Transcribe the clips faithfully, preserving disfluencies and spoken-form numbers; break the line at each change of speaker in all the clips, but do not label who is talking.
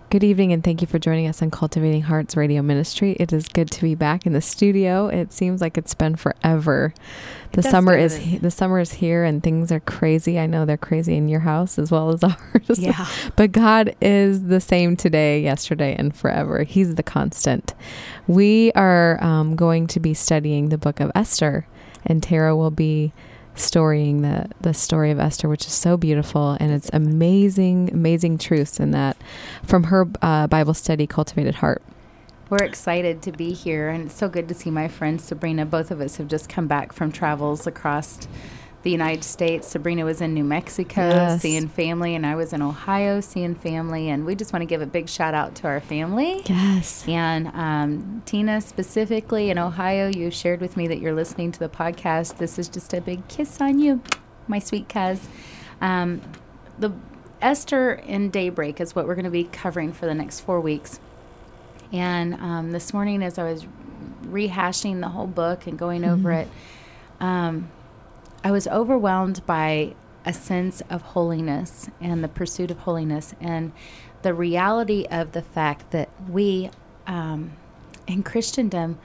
Good evening, and thank you for joining us on Cultivating Hearts Radio Ministry. It is good to be back in the studio. It seems like it's been forever. The summer is he- the summer is here, and things are crazy. I know they're crazy in your house as well as ours.
Yeah.
But God is the same today, yesterday, and forever. He's the constant. We are um, going to be studying the book of Esther, and Tara will be storying the the story of Esther, which is so beautiful, and it's amazing, amazing truths in that from her uh, Bible study, Cultivated Heart.
We're excited to be here, and it's so good to see my friend Sabrina. Both of us have just come back from travels across the United States. Sabrina was in New Mexico
Yes.
seeing family, and I was in Ohio seeing family, and we just want to give a big shout out to our family.
Yes.
And um, Tina, specifically in Ohio, you shared with me that you're listening to the podcast. This is just a big kiss on you, my sweet cuz. Um, the Esther in Daybreak is what we're going to be covering for the next four weeks. And um, this morning, as I was rehashing the whole book and going over
Mhm.
it, um, I was overwhelmed by a sense of holiness and the pursuit of holiness and the reality of the fact that we, um, in Christendom,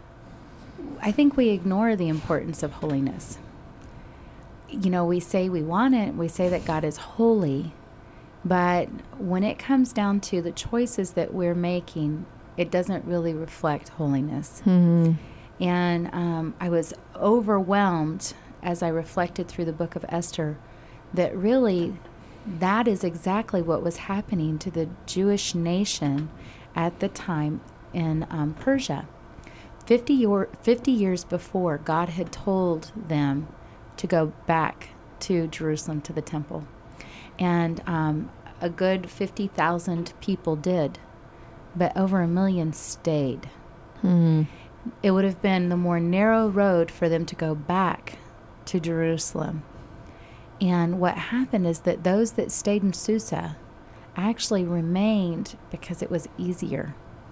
I think we ignore the importance of holiness. You know, we say we want it, we say that God is holy, but when it comes down to the choices that we're making, it doesn't really reflect holiness.
Mm-hmm.
And um, I was overwhelmed as I reflected through the book of Esther that really that is exactly what was happening to the Jewish nation at the time in um, Persia. fifty, year, fifty years before, God had told them to go back to Jerusalem, to the temple. And um, a good fifty thousand people did, but over a million stayed.
Mm-hmm.
It would have been the more narrow road for them to go back to Jerusalem. And what happened is that those that stayed in Susa actually remained because it was easier.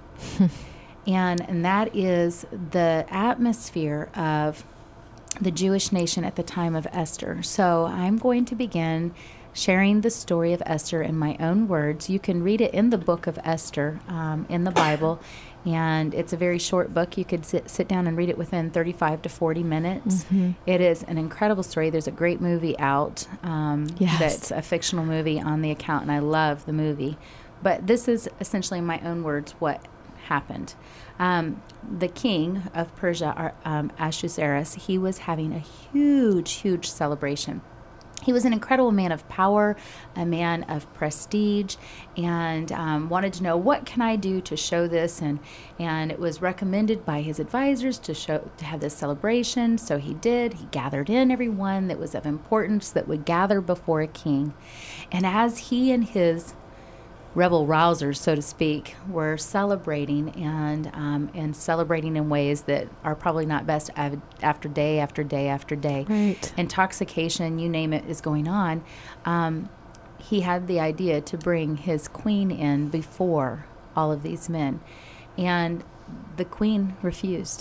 and and that is the atmosphere of the Jewish nation at the time of Esther. So I'm going to begin sharing the story of Esther in my own words. You can read it in the book of Esther um, in the Bible. And it's a very short book. You could sit, sit down and read it within thirty-five to forty minutes.
Mm-hmm.
It is an incredible story. There's a great movie out um,
Yes.
that's a fictional movie on the account, and I love the movie. But this is essentially, in my own words, what happened. Um, the king of Persia, um, Ahasuerus, he was having a huge, huge celebration. He was an incredible man of power, a man of prestige, and um, wanted to know, what can I do to show this? And and it was recommended by his advisors to show to have this celebration. So he did. He gathered in everyone that was of importance that would gather before a king. And as he and his rebel rousers, so to speak, were celebrating and um, and celebrating in ways that are probably not best av- after day after day after day.
Right.
Intoxication, you name it, is going on. Um, he had the idea to bring his queen in before all of these men. And the queen refused.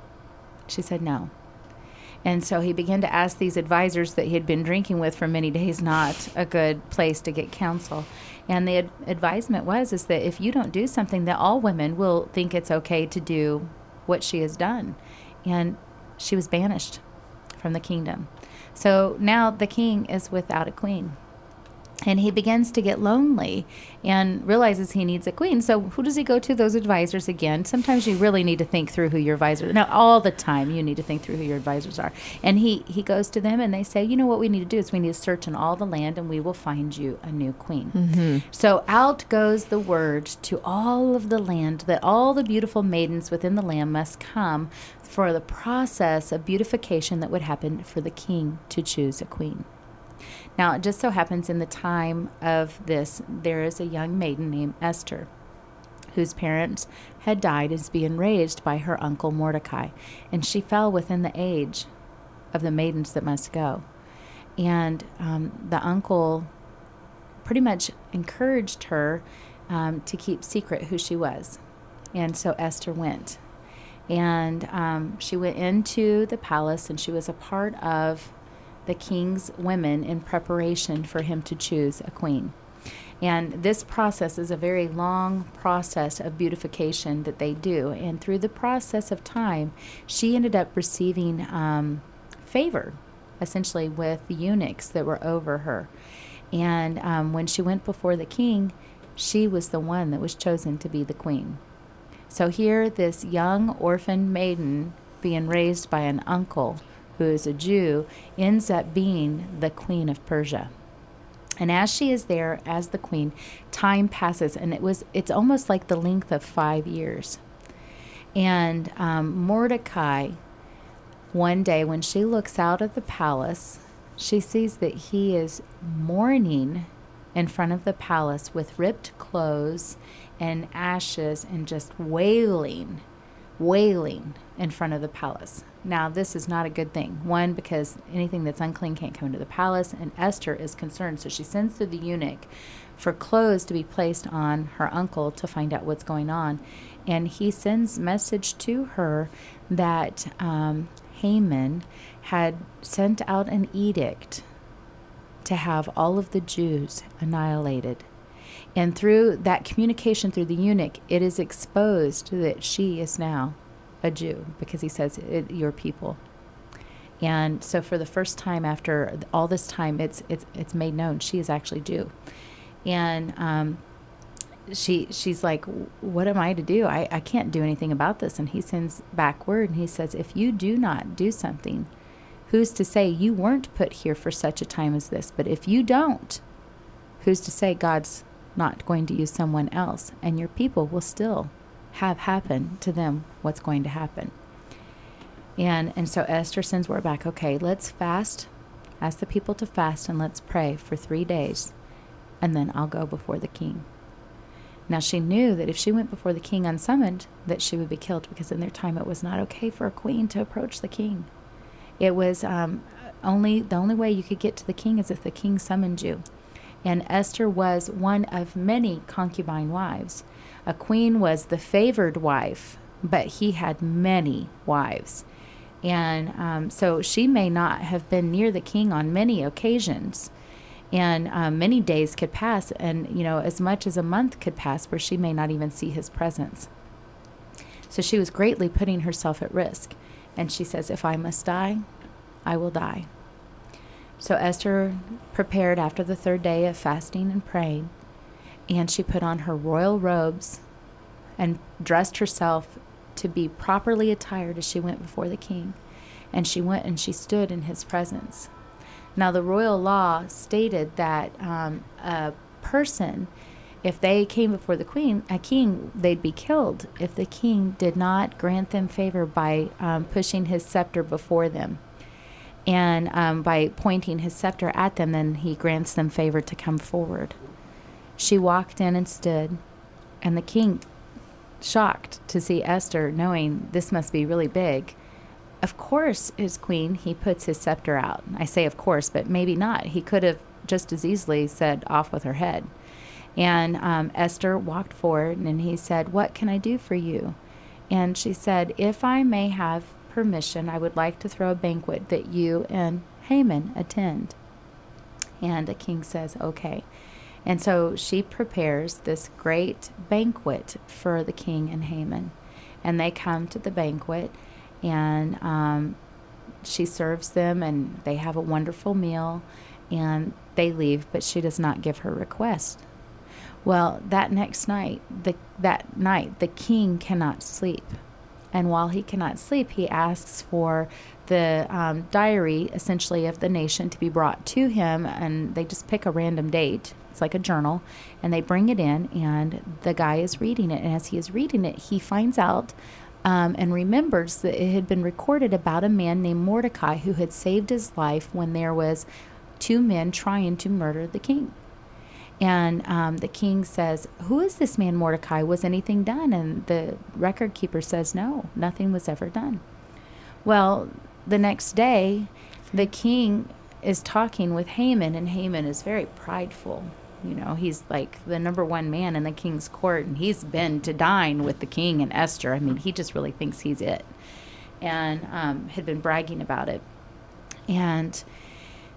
She said no. And so he began to ask these advisors that he had been drinking with for many days, not a good place to get counsel. And the ad- advisement was is that if you don't do something, that all women will think it's okay to do what she has done. And she was banished from the kingdom. So now the king is without a queen. And he begins to get lonely and realizes he needs a queen. So who does he go to? Those advisors again. Sometimes you really need to think through who your advisors. No, all the time you need to think through who your advisors are. And he, he goes to them and they say, you know what we need to do is we need to search in all the land and we will find you a new queen.
Mm-hmm.
So out goes the word to all of the land that all the beautiful maidens within the land must come for the process of beautification that would happen for the king to choose a queen. Now, it just so happens in the time of this, there is a young maiden named Esther, whose parents had died and is being raised by her uncle Mordecai. And she fell within the age of the maidens that must go. And um, the uncle pretty much encouraged her um, to keep secret who she was. And so Esther went. And um, she went into the palace, and she was a part of the king's women in preparation for him to choose a queen. And this process is a very long process of beautification that they do. And through the process of time, she ended up receiving um, favor, essentially, with the eunuchs that were over her. And um, when she went before the king, she was the one that was chosen to be the queen. So here, this young orphan maiden being raised by an uncle who is a Jew ends up being the queen of Persia. And as she is there as the queen, time passes, and it was it's almost like the length of five years. And um, Mordecai, one day when she looks out of the palace, she sees that he is mourning in front of the palace with ripped clothes and ashes and just wailing, wailing in front of the palace. Now, this is not a good thing. One, because anything that's unclean can't come into the palace, and Esther is concerned. So she sends to the eunuch for clothes to be placed on her uncle to find out what's going on. And he sends message to her that um, Haman had sent out an edict to have all of the Jews annihilated. And through that communication through the eunuch, it is exposed that she is now a Jew, because he says, it, your people. And so for the first time after all this time, it's it's it's made known she is actually Jew. And um, she she's like, what am I to do? I, I can't do anything about this. And he sends back word, and he says, if you do not do something, who's to say you weren't put here for such a time as this? But if you don't, who's to say God's not going to use someone else, and your people will still have happen to them what's going to happen. And and so Esther sends word back, okay, let's fast, ask the people to fast, and let's pray for three days, and then I'll go before the king. Now she knew that if she went before the king unsummoned, that she would be killed, because in their time it was not okay for a queen to approach the king. It was um, only the only way you could get to the king is if the king summoned you. And Esther was one of many concubine wives. A queen was the favored wife, but he had many wives. And um, so she may not have been near the king on many occasions. And um, many days could pass, and, you know, as much as a month could pass where she may not even see his presence. So she was greatly putting herself at risk. And she says, if I must die, I will die. So Esther prepared after the third day of fasting and praying, and she put on her royal robes and dressed herself to be properly attired as she went before the king. And she went and she stood in his presence. Now, the royal law stated that um, a person, if they came before the queen, a king, they'd be killed if the king did not grant them favor by um, pushing his scepter before them. And um, by pointing his scepter at them, then he grants them favor to come forward. She walked in and stood, and the king, shocked to see Esther, knowing this must be really big, of course, his queen, he puts his scepter out. I say of course, but maybe not. He could have just as easily said, off with her head. And um, Esther walked forward, and he said, what can I do for you? And she said, if I may have permission, I would like to throw a banquet that you and Haman attend. And the king says, okay. And so she prepares this great banquet for the king and Haman. And they come to the banquet, and um, she serves them, and they have a wonderful meal, and they leave, but she does not give her request. Well, that next night, the, that night, the king cannot sleep. And while he cannot sleep, he asks for the um, diary, essentially, of the nation to be brought to him, and they just pick a random date. It's like a journal, and they bring it in, and the guy is reading it. And as he is reading it, he finds out um, and remembers that it had been recorded about a man named Mordecai who had saved his life when there was two men trying to murder the king. And um, the king says, who is this man Mordecai? Was anything done? And the record keeper says, no, nothing was ever done. Well, the next day, the king is talking with Haman, and Haman is very prideful. You know, he's like the number one man in the king's court, and he's been to dine with the king and Esther. I mean, he just really thinks he's it, and um, had been bragging about it. And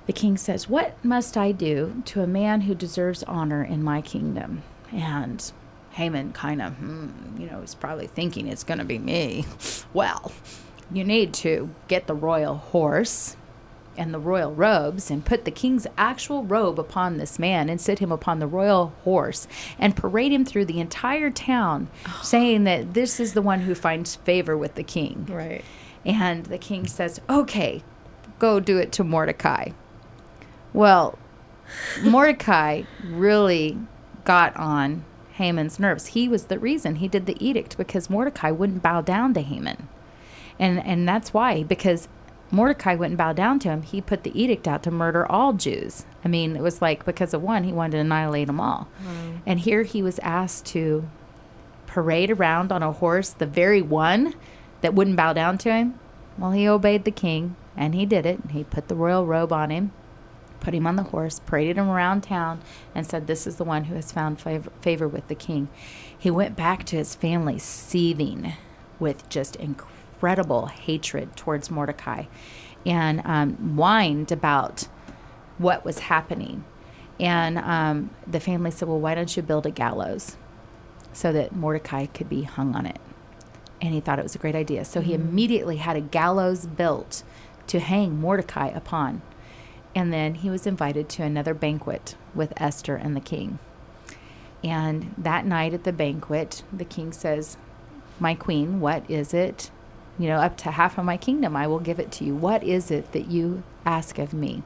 the king says, "What must I do to a man who deserves honor in my kingdom?" And Haman kind of, hmm, you know, he's probably thinking it's going to be me. Well, you need to get the royal horse and the royal robes and put the king's actual robe upon this man and sit him upon the royal horse and parade him through the entire town, oh. saying that this is the one who finds favor with the king.
Right.
And the king says, "Okay, go do it to Mordecai." Well, Mordecai really got on Haman's nerves. He was the reason he did the edict, because Mordecai wouldn't bow down to Haman. And and that's why, because Mordecai wouldn't bow down to him, he put the edict out to murder all Jews. I mean, it was like, because of one, he wanted to annihilate them all. Mm. And here he was asked to parade around on a horse, the very one that wouldn't bow down to him. Well, he obeyed the king, and he did it. He put the royal robe on him, put him on the horse, paraded him around town, and said, "This is the one who has found favor, favor with the king." He went back to his family seething with just incredible incredible hatred towards Mordecai, and um, whined about what was happening. And um, the family said, "Well, why don't you build a gallows so that Mordecai could be hung on it?" And he thought it was a great idea. So mm-hmm. he immediately had a gallows built to hang Mordecai upon. And then he was invited to another banquet with Esther and the king. And that night at the banquet, the king says, "My queen, what is it? You know, up to half of my kingdom, I will give it to you. What is it that you ask of me?"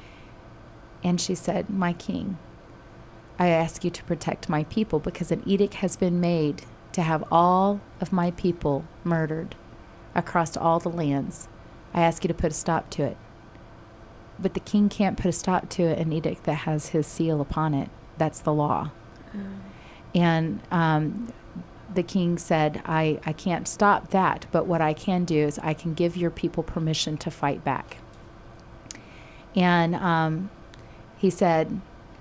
And she said, "My king, I ask you to protect my people, because an edict has been made to have all of my people murdered across all the lands. I ask you to put a stop to it." But the king can't put a stop to an edict that has his seal upon it. That's the law. Mm. And um the king said, I, I can't stop that, but what I can do is I can give your people permission to fight back. And um, he said,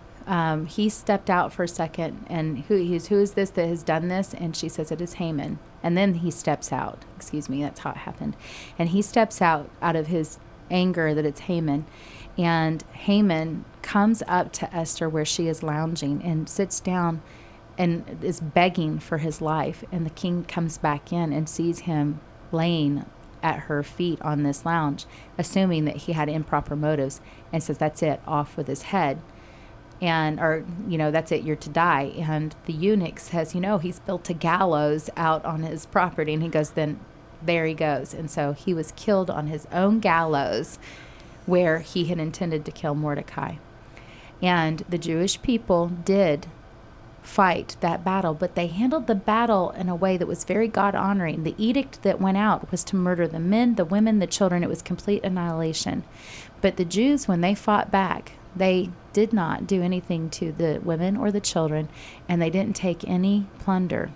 um, he stepped out for a second, and who he's, who is this that has done this? And she says, "It is Haman." And then he steps out. Excuse me, that's how it happened. And he steps out out of his anger that it's Haman. And Haman comes up to Esther where she is lounging and sits down and is begging for his life. And the king comes back in and sees him laying at her feet on this lounge, assuming that he had improper motives, and says, "That's it, off with his head." And, or, you know, "That's it, you're to die." And the eunuch says, "You know, he's built a gallows out on his property." And he goes, "Then there he goes." And so he was killed on his own gallows where he had intended to kill Mordecai. And the Jewish people did fight that battle, but they handled the battle in a way that was very God-honoring. The edict that went out was to murder the men, the women, the children. It was complete annihilation. But the Jews, when they fought back, they did not do anything to the women or the children, and they didn't take any plunder.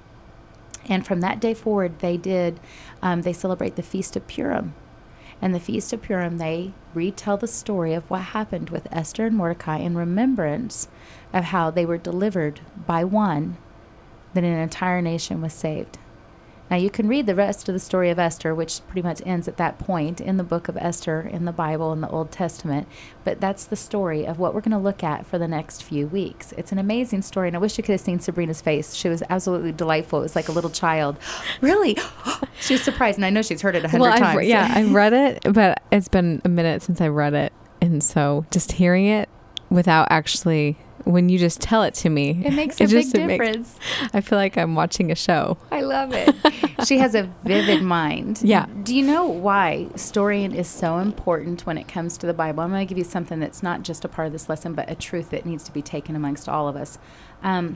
And from that day forward, they did, um, they celebrate the Feast of Purim. And the Feast of Purim, they retell the story of what happened with Esther and Mordecai in remembrance of how they were delivered by one, that an entire nation was saved. Now, you can read the rest of the story of Esther, which pretty much ends at that point in the book of Esther in the Bible in the Old Testament. But that's the story of what we're going to look at for the next few weeks. It's an amazing story, and I wish you could have seen Sabrina's face. She was absolutely delightful. It was like a little child. Really? She was surprised, and I know she's heard it a hundred
well,
times.
I've, yeah, I've read it, but it's been a minute since I read it. And so just hearing it without actually... When you just tell it to me,
it makes a
it
big
just,
difference.
Makes, I feel like I'm watching a show.
I love it. She has a vivid mind.
Yeah.
Do you know why storying is so important when it comes to the Bible? I'm going to give you something that's not just a part of this lesson, but a truth that needs to be taken amongst all of us. Um,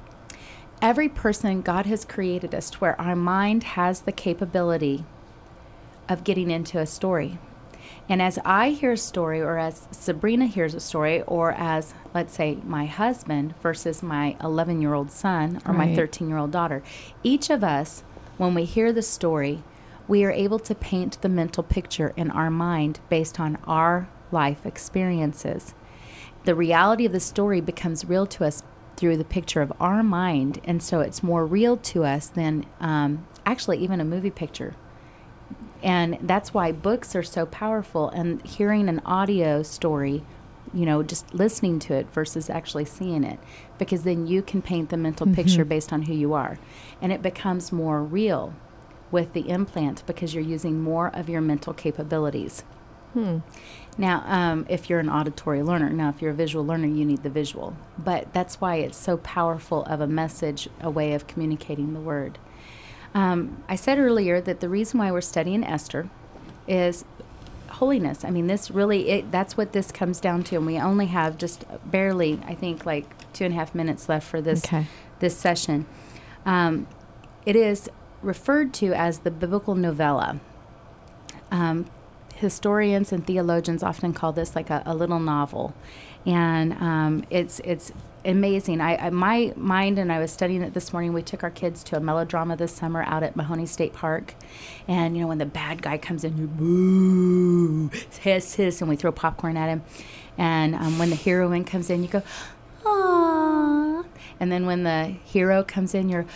every person, God has created us to where our mind has the capability of getting into a story. And as I hear a story, or as Sabrina hears a story, or as, let's say, my husband versus my eleven-year-old son or right. my thirteen-year-old daughter, each of us, when we hear the story, we are able to paint the mental picture in our mind based on our life experiences. The reality of the story becomes real to us through the picture of our mind, and so it's more real to us than um, actually even a movie picture. And that's why books are so powerful, and hearing an audio story you know, just listening to it versus actually seeing it, because then you can paint the mental mm-hmm. picture based on who you are. And it becomes more real with the implant because you're using more of your mental capabilities. Hmm. Now, um, if you're an auditory learner, now if you're a visual learner, you need the visual. But that's why it's so powerful of a message, a way of communicating the word. Um, I said earlier that the reason why we're studying Esther is holiness. I mean, this really, it, that's what this comes down to. And we only have just barely, I think, like two and a half minutes left for this, okay. this session. Um, it is referred to as the biblical novella. Um, historians and theologians often call this like a, a little novel. And um, it's it's amazing. I, I my mind, and I was studying it this morning. We took our kids to a melodrama this summer out at Mahoney State Park, and you know when the bad guy comes in, you boo, hiss, hiss, and we throw popcorn at him. And um, when the heroine comes in, you go, ah. And then when the hero comes in, you're,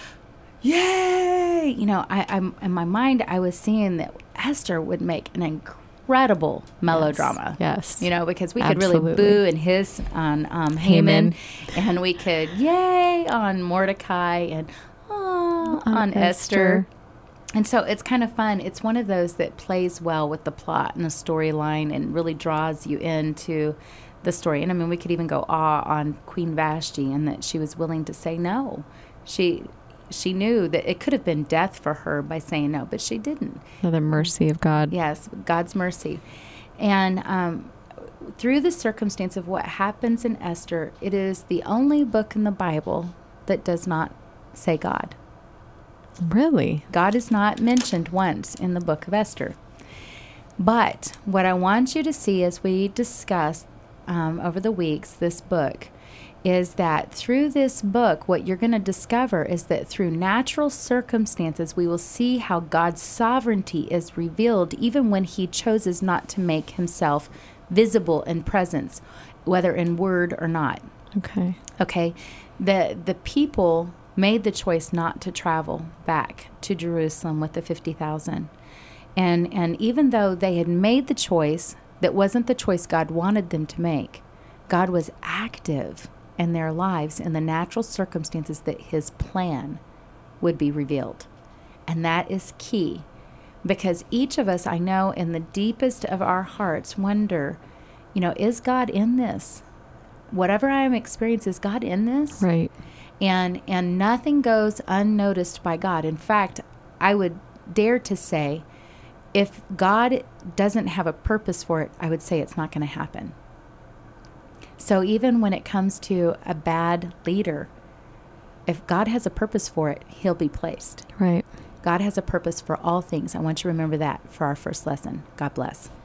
yay! You know, I, I'm in my mind, I was seeing that Esther would make an incredible. incredible melodrama.
Yes. yes.
You know, because we
Absolutely.
could really boo and hiss on um, Haman, Haman, and we could yay on Mordecai and oh, on, on Esther. Esther. And so it's kind of fun. It's one of those that plays well with the plot and the storyline and really draws you into the story. And I mean, we could even go awe on Queen Vashti and that she was willing to say no. She... She knew that it could have been death for her by saying no, but she didn't.
The mercy of God.
Yes, God's mercy. And um, through the circumstance of what happens in Esther, it is the only book in the Bible that does not say God.
Really?
God is not mentioned once in the book of Esther. But what I want you to see as we discuss um, over the weeks this book is that through this book, what you're going to discover is that through natural circumstances, we will see how God's sovereignty is revealed even when he chooses not to make himself visible in presence, whether in word or not.
Okay.
Okay. The, the people made the choice not to travel back to Jerusalem with the fifty thousand. And, and even though they had made the choice, that wasn't the choice God wanted them to make. God was active in their lives in the natural circumstances that his plan would be revealed. And that is key, because each of us, I know in the deepest of our hearts, wonder, you know, is God in this? Whatever I am experiencing, is God in this?
Right.
And and nothing goes unnoticed by God. In fact, I would dare to say, if God doesn't have a purpose for it, I would say it's not going to happen. So even when it comes to a bad leader, if God has a purpose for it, he'll be placed.
Right.
God has a purpose for all things. I want you to remember that for our first lesson. God bless.